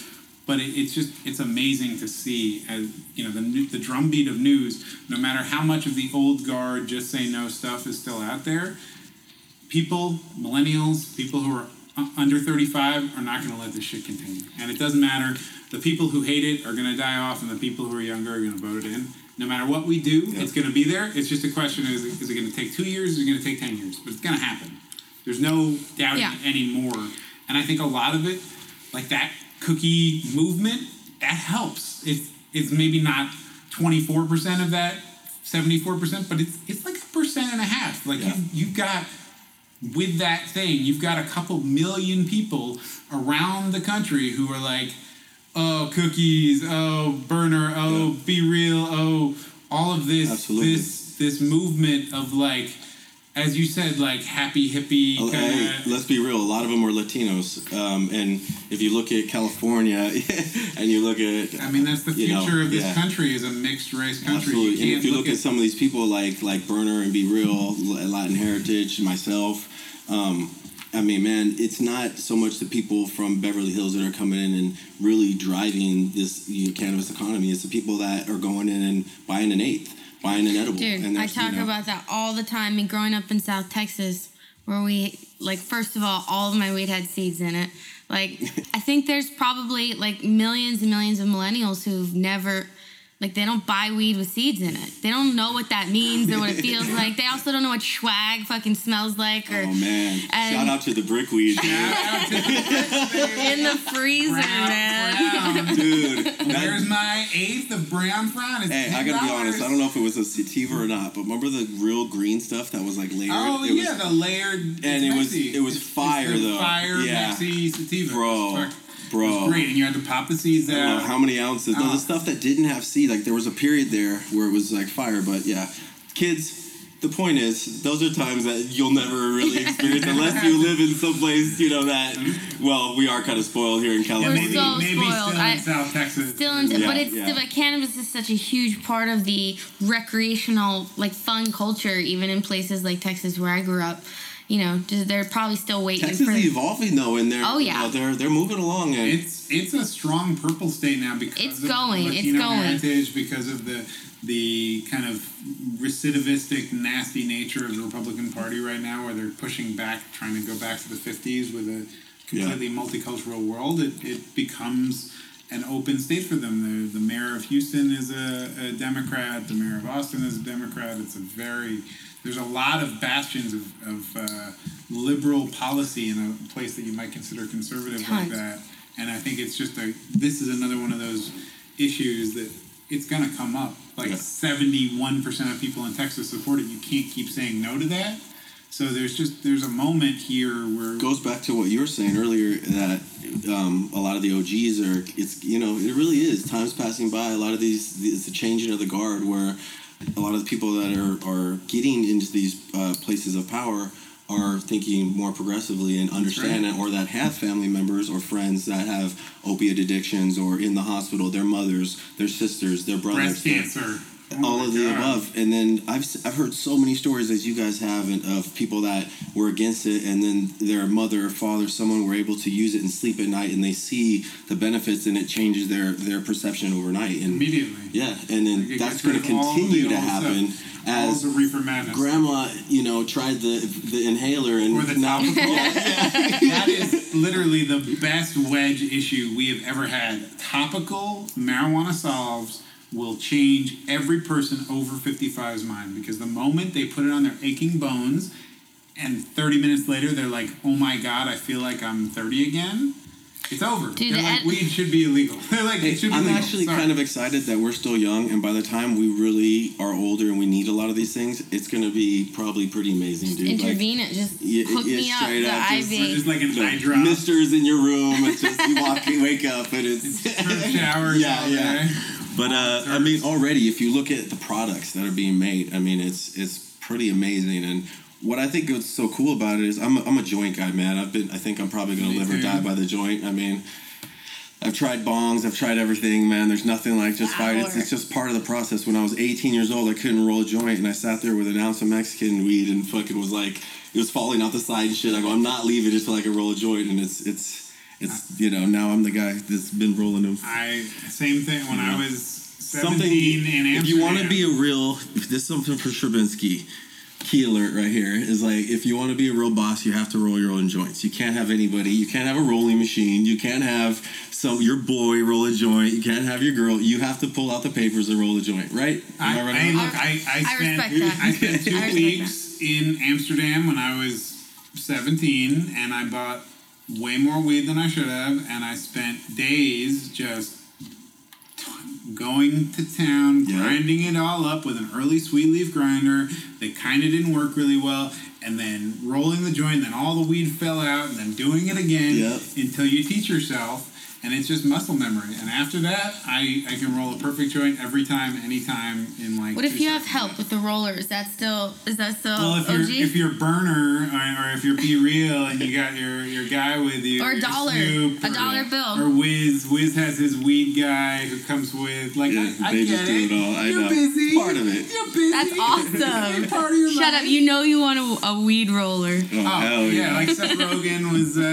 But it's amazing to see, as you know, the drumbeat of news. No matter how much of the old guard just say no stuff is still out there, people, millennials, people who are under 35 are not going to let this shit continue. And it doesn't matter. The people who hate it are going to die off, and the people who are younger are going to vote it in. No matter what we do, it's going to be there. It's just a question: is it going to take 2 years? Or is it going to take 10 years? But it's going to happen. There's no doubting it anymore. And I think a lot of it, like that cookie movement, that helps. It's maybe not 24% of that 74%, but it's like 1.5%. Like you've got, with that thing, you've got a couple million people around the country who are like, oh, cookies, oh, burner, oh, be real, oh, all of this. Absolutely. This movement of, like, as you said, like happy hippie kind of. Hey, let's be real. A lot of them were Latinos, and if you look at California, and you look at, I mean, that's the future of this country, is a mixed race country. Absolutely. And if you look at some of these people like Burner and Be Real, Latin Heritage, myself. I mean, man, it's not so much the people from Beverly Hills that are coming in and really driving this cannabis economy. It's the people that are going in and buying an eighth, buying an edible. Dude, and I talk about that all the time. And growing up in South Texas, where we, like, first of all of my weed had seeds in it. Like, I think there's probably, like, millions and millions of millennials who've never... Like, they don't buy weed with seeds in it. They don't know what that means or what it feels like. They also don't know what swag fucking smells like. Or, oh, man. Shout out to the brickweed. In the freezer, man. Dude. There's my eighth of brown frown. Hey, I gotta be honest. I don't know if it was a sativa or not, but remember the real green stuff that was, like, layered? Oh, the layered. And it was fire, though. Fire, Mexi sativa. Bro. It was great, and you had to pop the seeds out. I don't know how many ounces. No, the stuff that didn't have seed, like there was a period there where it was like fire, but yeah. Kids, the point is, those are times that you'll never really experience unless you live in some place, that, well, we are kind of spoiled here in California. We're maybe spoiled. Still in South Texas. But cannabis is such a huge part of the recreational, like, fun culture, even in places like Texas where I grew up. They're probably still waiting. Texas is evolving though, and they're moving along. And it's a strong purple state now because of Latino heritage, because of the kind of recidivistic, nasty nature of the Republican Party right now, where they're pushing back, trying to go back to the 50s with a completely multicultural world. It becomes an open state for them. The mayor of Houston is a Democrat. The mayor of Austin is a Democrat. There's a lot of bastions of liberal policy in a place that you might consider conservative like that. And I think it's just this is another one of those issues that it's going to come up. Like 71% of people in Texas support it. You can't keep saying no to that. So there's a moment here where... It goes back to what you were saying earlier, that a lot of the OGs it really is. Time's passing by. A lot of it's the changing of the guard, where a lot of the people that are getting into these places of power are thinking more progressively and understand it, or that have family members or friends that have opiate addictions or in the hospital, their mothers, their sisters, their brothers. Breast cancer. All of the above. And then I've heard so many stories, as you guys have, of people that were against it, and then their mother or father, someone were able to use it and sleep at night, and they see the benefits, and it changes their perception overnight. And immediately. Yeah, and then that's going to continue to happen as the reefer madness. Grandma, tried the inhaler, and or the topical. That is literally the best wedge issue we have ever had. Topical marijuana solves will change every person over 55's mind, because the moment they put it on their aching bones and 30 minutes later they're like, oh my God, I feel like I'm 30 again, it's over. Dude, they're like, weed should be illegal. They're like, it should be I'm legal. actually kind of excited that we're still young, and by the time we really are older and we need a lot of these things, it's going to be probably pretty amazing, dude. Intervene it. Just hook me up, the IV. Just like an eye drop. Misters in your room. It's just you wake up, and it's showers. Yeah. But I mean, already, if you look at the products that are being made, I mean, it's pretty amazing. And what I think is so cool about it is I'm a joint guy, man. I think I'm probably gonna live or die by the joint. I mean, I've tried bongs, I've tried everything, man. There's nothing like just fight. It's just part of the process. When I was 18 years old, I couldn't roll a joint, and I sat there with an ounce of Mexican weed and fucking was like, it was falling off the side and shit. I go, I'm not leaving until I can roll a joint, and it's It's, now I'm the guy that's been rolling them. Same thing when I was 17 in Amsterdam. If you want to be this is something for Sherbinsky. Key alert right here is like, if you want to be a real boss, you have to roll your own joints. You can't have anybody. You can't have a rolling machine. You can't have your boy roll a joint. You can't have your girl. You have to pull out the papers and roll a joint, right? I spent 2 weeks in Amsterdam when I was 17, and I bought way more weed than I should have, and I spent days just going to town, grinding it all up with an early sweet leaf grinder that kind of didn't work really well, and then rolling the joint, and then all the weed fell out, and then doing it again until you teach yourself, and it's just muscle memory. And after that, I can roll a perfect joint every time, anytime in like. What if you have help with the roller? Is that still well, if you're Burner or if you're Be Real and you got your guy with you, or a dollar bill, or Wiz has his weed guy who comes with I they get just it. Do it all. You're busy. Part of it. You're busy. That's awesome. Part of your Shut life. up! You know you want a weed roller. Oh hell yeah! Like Seth Rogen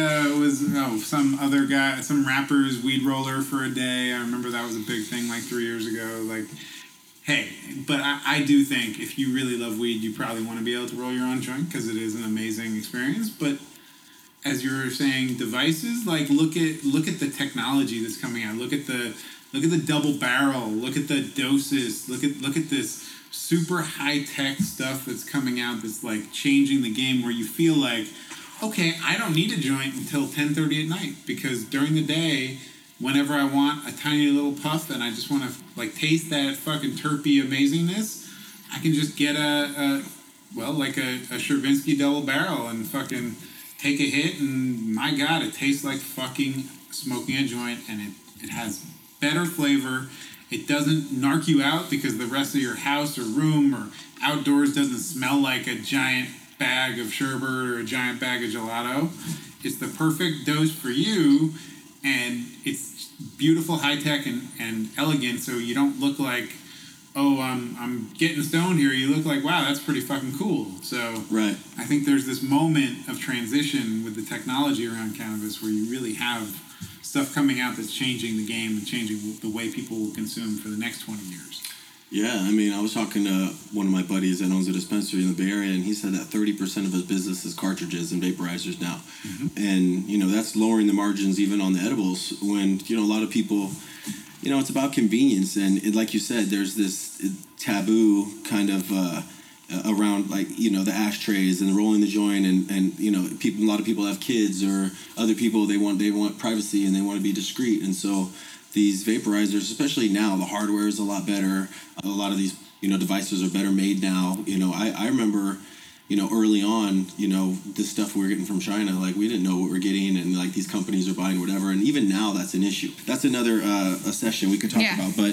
was some other guy, some rapper's weed roller for a day. I remember that was a big thing like 3 years ago. Like, hey, but I do think if you really love weed, you probably want to be able to roll your own joint because it is an amazing experience. But as you were saying, devices, like look at the technology that's coming out. Look at the double barrel. Look at the doses. Look at this super high tech stuff that's coming out that's like changing the game where you feel like, okay, I don't need a joint until 10:30 at night because during the day, whenever I want a tiny little puff and I just want to like taste that fucking terpy amazingness, I can just get a Sherbinsky double barrel and fucking take a hit, and my God, it tastes like fucking smoking a joint, and it has better flavor. It doesn't narc you out because the rest of your house or room or outdoors doesn't smell like a giant bag of sherbet or a giant bag of gelato. It's the perfect dose for you, and it's beautiful, high-tech, and elegant, so you don't look like, oh, I'm getting stoned here. You look like, wow, that's pretty fucking cool. So right. I think there's this moment of transition with the technology around cannabis where you really have stuff coming out that's changing the game and changing the way people will consume for the next 20 years. Yeah, I mean, I was talking to one of my buddies that owns a dispensary in the Bay Area, and he said that 30% of his business is cartridges and vaporizers now. Mm-hmm. And, that's lowering the margins even on the edibles when, a lot of people, it's about convenience. And like you said, there's this taboo kind of around, like, the ashtrays and rolling the joint and people. A lot of people have kids or other people, they want privacy and they want to be discreet. And so these vaporizers, especially now, the hardware is a lot better. A lot of these, devices are better made now. I remember, early on, the stuff we were getting from China, like we didn't know what we're getting, and like these companies are buying whatever. And even now, that's an issue. That's another a session we could talk about. But,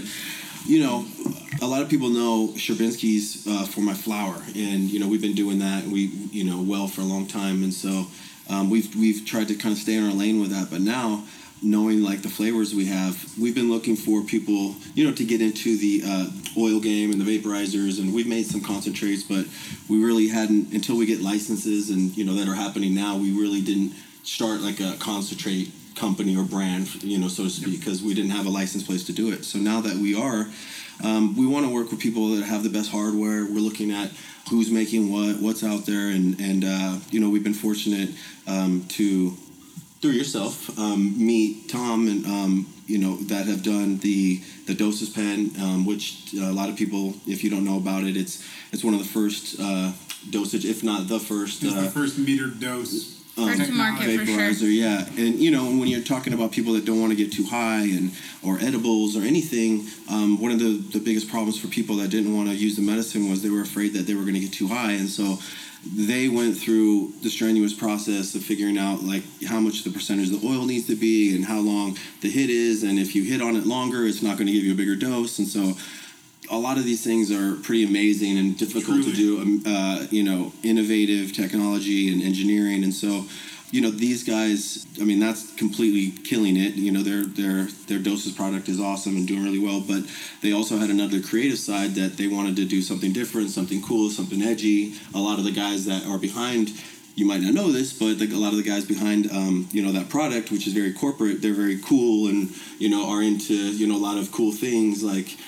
a lot of people know Sherbinsky's for my flower, and we've been doing that, and we well for a long time, and so we've tried to kind of stay in our lane with that. But now, knowing like the flavors we've been looking for people, to get into the oil game and the vaporizers, and we've made some concentrates, but we really hadn't, until we get licenses and, that are happening now, we really didn't start like a concentrate company or brand, so to speak, because we didn't have a license place to do it. So now that we are, we want to work with people that have the best hardware. We're looking at who's making what's out there, and we've been fortunate to, through yourself, meet Tom and that have done the Doses pen, which a lot of people, if you don't know about it, it's one of the first dosage, if not the first. It's the first metered dose. First to market for sure. Yeah, and when you're talking about people that don't want to get too high or edibles or anything, one of the biggest problems for people that didn't want to use the medicine was they were afraid that they were going to get too high, and so they went through the strenuous process of figuring out like how much the percentage of the oil needs to be and how long the hit is, and if you hit on it longer, it's not going to give you a bigger dose, and so a lot of these things are pretty amazing and difficult to do, innovative technology and engineering. And so, these guys, I mean, that's completely killing it. Their Doses product is awesome and doing really well, but they also had another creative side that they wanted to do something different, something cool, something edgy. A lot of the guys that are behind you might not know this, but a lot of the guys behind, that product, which is very corporate, they're very cool and, are into, a lot of cool things like,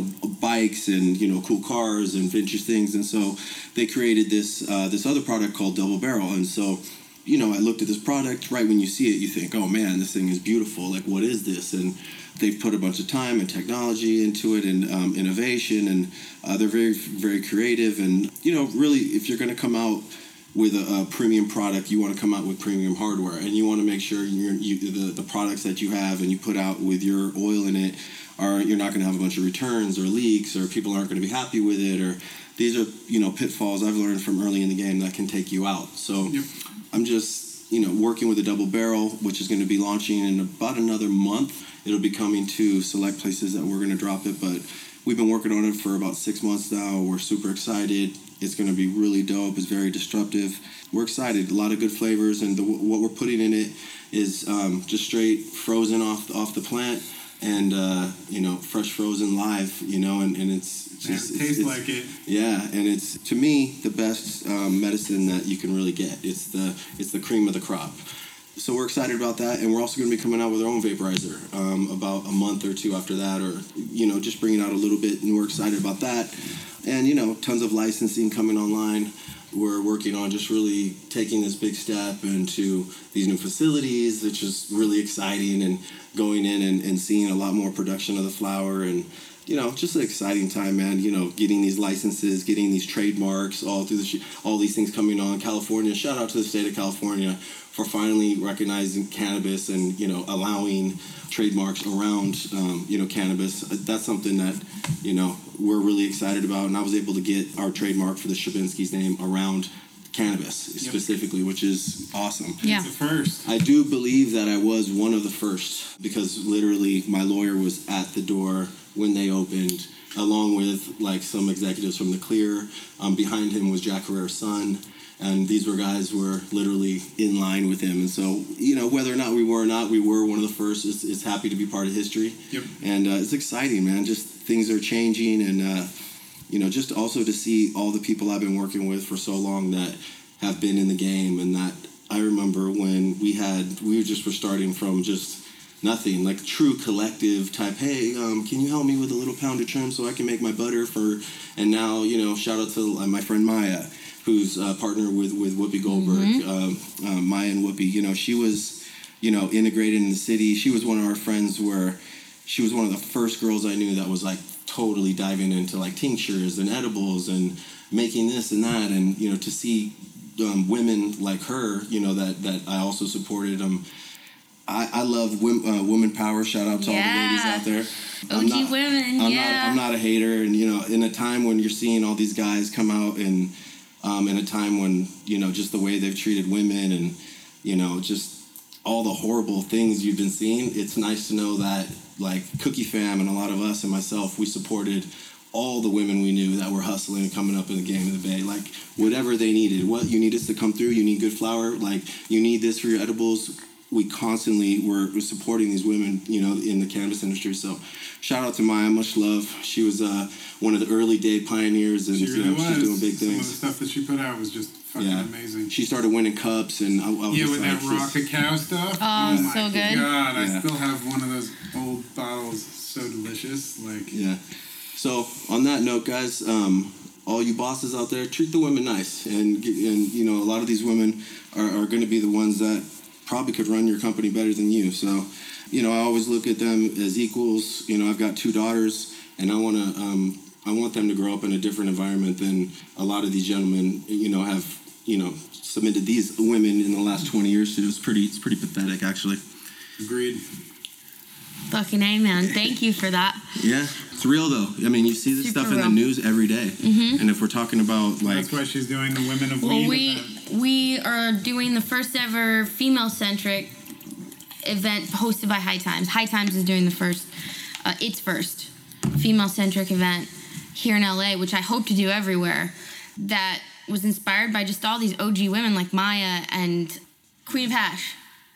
bikes and, cool cars and vintage things. And so they created this other product called Double Barrel. And so, I looked at this product. Right when you see it, you think, oh, man, this thing is beautiful. Like, what is this? And they've put a bunch of time and technology into it and innovation. And they're very, very creative. And, really, if you're going to come out with a premium product, you want to come out with premium hardware, and you want to make sure the products that you have and you put out with your oil in it you're not going to have a bunch of returns or leaks, or people aren't going to be happy with it, or these are pitfalls I've learned from early in the game that can take you out. So I'm just working with a Double Barrel, which is going to be launching in about another month. It'll be coming to select places that we're going to drop it, but we've been working on it for about 6 months now. We're super excited. It's going to be really dope. It's very disruptive. We're excited. A lot of good flavors, and what we're putting in it is just straight frozen off the plant, and fresh frozen live. And it's just it tastes like it. Yeah, and it's, to me, the best medicine that you can really get. It's the cream of the crop. So we're excited about that, and we're also going to be coming out with our own vaporizer about a month or two after that, or just bringing out a little bit, and we're excited about that. And tons of licensing coming online. We're working on just really taking this big step into these new facilities, which is really exciting, and going in and seeing a lot more production of the flower, and just an exciting time, man. Getting these licenses, getting these trademarks, all these things coming on. California, shout out to the state of California for finally recognizing cannabis and allowing trademarks around cannabis. That's something that we're really excited about, and I was able to get our trademark for the Shabinsky's name around cannabis specifically, which is awesome. Yeah, it's the first. I do believe that I was one of the first, because literally my lawyer was at the door when they opened, along with some executives from the Clear. Behind him was Jack Herrera's son. And these were guys who were literally in line with him. And so, whether or not we were one of the first. It's happy to be part of history. Yep. And it's exciting, man. Just things are changing. And, just also to see all the people I've been working with for so long that have been in the game. And that I remember when we were starting from just nothing, like true collective type, hey, can you help me with a little pound of trim so I can make my butter and now, shout out to my friend Maya, who's a partner with Whoopi Goldberg. Maya and Whoopi, she was, integrated in the city. She was one of our friends where she was one of the first girls I knew that was totally diving into tinctures and edibles and making this and that. And, to see women like her, that I also supported. I love women power. Shout out to all the ladies out there. OG women, I'm not a hater. And, in a time when you're seeing all these guys come out and in a time when, just the way they've treated women and, just all the horrible things you've been seeing, it's nice to know that, Cookie Fam and a lot of us and myself, we supported all the women we knew that were hustling and coming up in the game of the Bay. Whatever they needed. What you need us to come through, you need good flour, you need this for your edibles. We constantly were supporting these women, in the cannabis industry. So shout out to Maya, much love. She was one of the early day pioneers, and she really was. She's doing big things. Some of the stuff that she put out was just fucking amazing. She started winning cups, and I was with that raw cacao stuff. Oh, so good. God, I still have one of those old bottles. So delicious. So on that note, guys, all you bosses out there, treat the women nice, and a lot of these women are going to be the ones that probably could run your company better than you. So, I always look at them as equals. I've got 2 daughters, and I want them to grow up in a different environment than a lot of these gentlemen, have, submitted these women in the last 20 years to. It's pretty pathetic, actually. Agreed. Fucking amen. Thank you for that. Yeah. It's real, though. I mean, you see this Super stuff in real. the news every day. Mm-hmm. And if we're talking about, That's why she's doing the Women of Weed event. We are doing the first ever female-centric event hosted by High Times. High Times is doing its first female-centric event here in LA, which I hope to do everywhere, that was inspired by just all these OG women like Maya and Queen of Hash.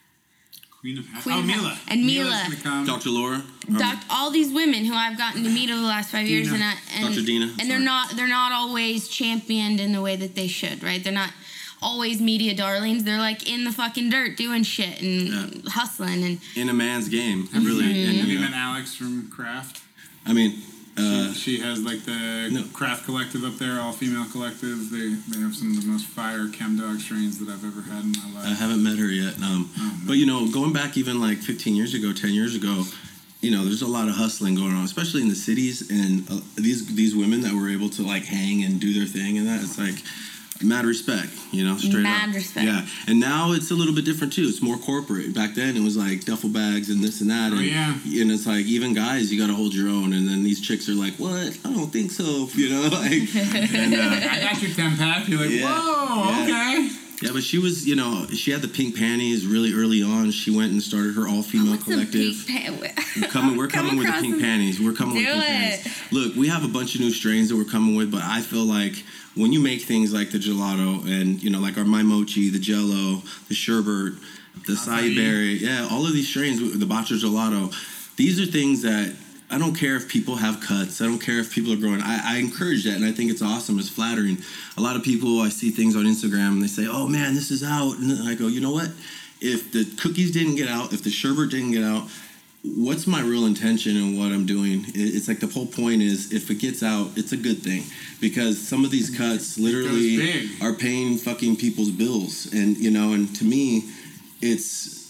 Mila. And Mila. Dr. Laura. All these women who I've gotten to meet over the last 5 years, and Dr. Dina. And they're not always championed in the way that they should, right? They're not always media darlings. They're like in the fucking dirt doing shit and hustling and in a man's game. Really. And, Have you met Alex from Craft? I mean, she has like the Craft Collective up there, all female collective. They have some of the most fire chem dog strains that I've ever had in my life. I haven't met her yet. But you know, going back even like 15 years ago, 10 years ago, you know, there's a lot of hustling going on, especially in the cities. And these women that were able to like hang and do their thing and that, it's like mad respect, you know, straight up. Mad respect. Yeah. And now it's a little bit different too. It's more corporate. Back then it was like duffel bags and this and that. Oh, and, yeah. And it's like, even guys, you got to hold your own. And then these chicks are like, what? I don't think so. You know, like. And, I got your 10-pack. You're like, whoa, okay. Yeah, but she was, you know, she had the pink panties really early on. She went and started her all-female collective. We're coming with the pink panties. We're coming with the pink panties. Look, we have a bunch of new strains that we're coming with, but I feel like when you make things like the gelato and, you know, like our My Mochi, the Jello, the sherbet, the acai berry, all of these strains, the Bacho Gelato, these are things that I don't care if people have cuts. I don't care if people are growing. I encourage that, and I think it's awesome. It's flattering. A lot of people, I see things on Instagram, and they say, oh, man, this is out. And I go, you know what? If the cookies didn't get out, if the sherbet didn't get out, what's my real intention in what I'm doing? It's like the whole point is if it gets out, it's a good thing. Because some of these cuts literally are paying fucking people's bills. And, you know, and to me, it's...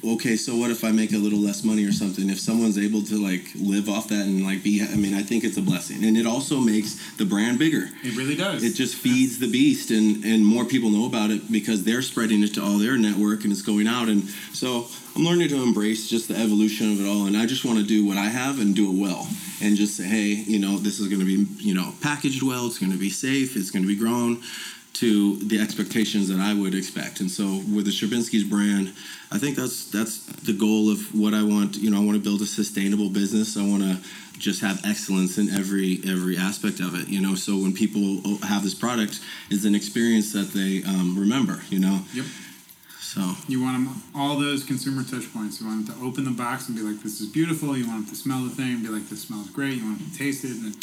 so what if I make a little less money or something? If someone's able to like live off that and like I think it's a blessing. And it also makes the brand bigger. It really does. It just feeds the beast and more people know about it because they're spreading it to all their network and it's going out. And so I'm learning to embrace just the evolution of it all. And I just want to do what I have and do it well. And just say, hey, you know, this is going to be, you know, packaged well. It's going to be safe. It's going to be grown to the expectations that I would expect. And so with the Sherbinski's brand, I think that's the goal of what I want. You know, I want to build a sustainable business. I want to just have excellence in every aspect of it, you know. So when people have this product, it's an experience that they remember, you know. Yep. So you want them all those consumer touch points. You want them to open the box and be like, "This is beautiful." You want them to smell the thing and be like, "This smells great." You want them to taste it. And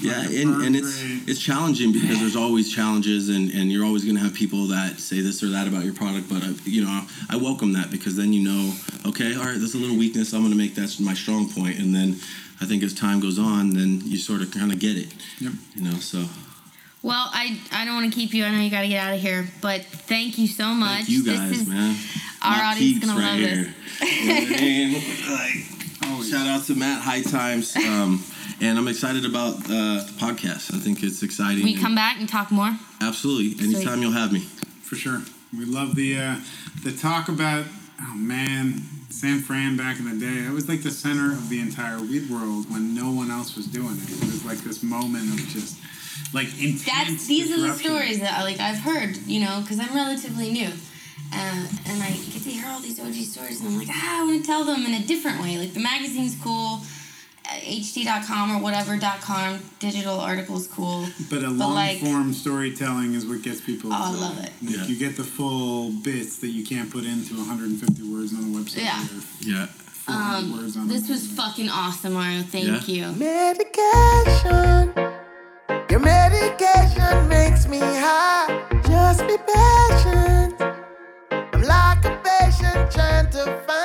and it's challenging because there's always challenges, and you're always going to have people that say this or that about your product. But you know, I welcome that because then you know, okay, all right, there's a little weakness. I'm going to make that my strong point, and then I think as time goes on, then you sort of kind of get it. Yep. You know, so. Well, I don't want to keep you. I know you got to get out of here, but thank you so much. Thank you guys, man. Our audience is going to love this. You know what I mean? Shout out to Matt High Times. And I'm excited about the podcast. I think it's exciting. Will you come back and talk more? Absolutely. Anytime you'll have me. For sure. We love the talk about, oh man, San Fran back in the day. It was like the center of the entire weed world when no one else was doing it. It was like this moment of just... like intense these are the stories that I've heard, you know, because I'm relatively new, and I get to hear all these OG stories, and I'm like, I want to tell them in a different way. Like the magazine's cool, HD.com or whatever.com, digital articles cool, but long form storytelling is what gets people. Oh, I love it. Like, you get the full bits that you can't put into 150 words on a website. Yeah. Words on this was fucking awesome, Mario. Thank you. Medication. Your medication makes me high. Just be patient. I'm like a patient trying to find